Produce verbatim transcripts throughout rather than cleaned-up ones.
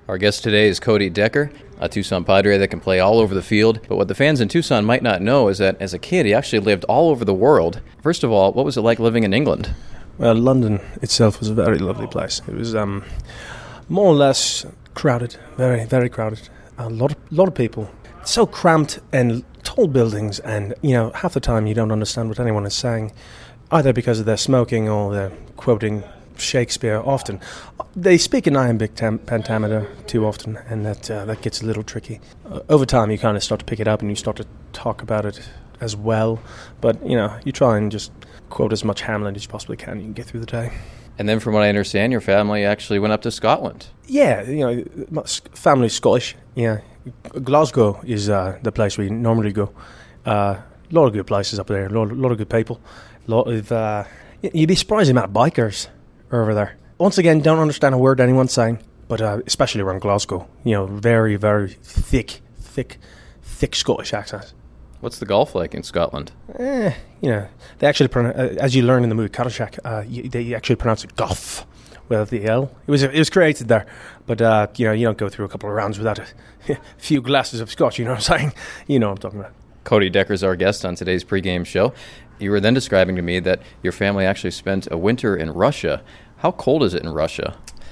Our guest today is Cody Decker, a Tucson Padre that can play all over the field. But what the fans in Tucson might not know is that as a kid, he actually lived all over the world. First of all, what was it like living in England? Well, London itself was a very lovely place. It was um, more or less crowded, very, very crowded. A lot of, lot of people. So cramped and tall buildings, and, you know, half the time you don't understand what anyone is saying, either because of their smoking or they're quoting Shakespeare often. They speak in iambic tam- pentameter too often, and that uh, that gets a little tricky. Uh, over time, you kind of start to pick it up and you start to talk about it as well. But, you know, you try and just quote as much Hamlet as you possibly can. You can get through the day. And then from what I understand, your family actually went up to Scotland. Yeah, you know, my family's Scottish. Yeah, Glasgow is uh, the place we normally go. A uh, lot of good places up there, a lot, lot of good people. A lot of, uh, you'd be surprised the amount of bikers over there. Once again, don't understand a word anyone's saying, but uh, especially around Glasgow, you know, very, very thick, thick, thick Scottish accent. What's the golf like in Scotland? Eh, you know, they actually, pronounce, uh, as you learn in the movie Caddyshack, uh, you, they actually pronounce it golf with the L. It was it was created there, but uh, you know, you don't go through a couple of rounds without a few glasses of scotch. You know what I'm saying? You know what I'm talking about. Cody Decker's our guest on today's pregame show. You were then describing to me that your family actually spent a winter in Russia. How cold is it in Russia?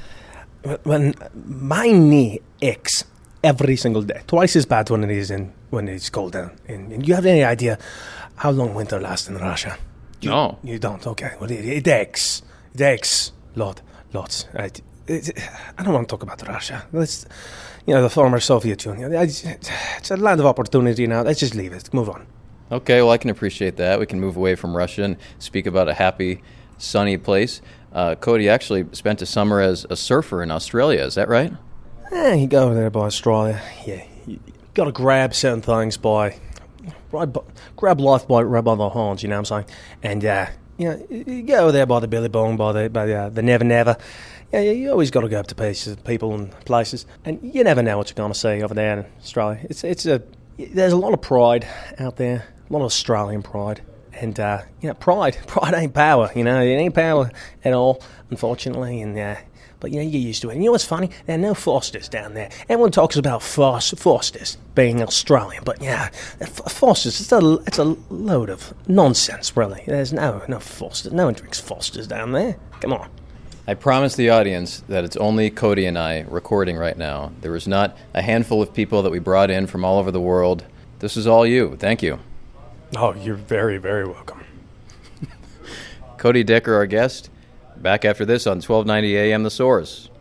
When my knee aches every single day, twice as bad when it is in when it's cold down. And, and you have any idea how long winter lasts in Russia? You, no, you don't. Okay, well, it, it aches, it aches, lot, lots. Right? It, it, I don't want to talk about Russia. Let's, you know, the former Soviet Union. It's, it's a land of opportunity now. Let's just leave it. Move on. Okay, well, I can appreciate that. We can move away from Russia and speak about a happy, sunny place. Uh, Cody actually spent a summer as a surfer in Australia. Is that right? Eh, you go over there by Australia. Yeah, you got to grab certain things by, right, by, grab life by right by the horns. You know what I'm saying? And uh, you know, you go over there by the Billabong, by the by the, uh, the Never Never. Yeah, you always got to go up to places, people and places, and you never know what you're going to see over there in Australia. It's it's a there's a lot of pride out there, a lot of Australian pride. And, uh, you know, pride, pride ain't power, you know, it ain't power at all, unfortunately, and, uh, but, you know, you get used to it. And you know what's funny? There are no Fosters down there. Everyone talks about Fosters being Australian, but, yeah, Fosters, it's a, it's a load of nonsense, really. There's no, no Fosters, no one drinks Fosters down there. Come on. I promise the audience that it's only Cody and I recording right now. There was not a handful of people that we brought in from all over the world. This is all you. Thank you. Oh, you're very, very welcome. Cody Decker, our guest. Back after this on twelve ninety A M The Source.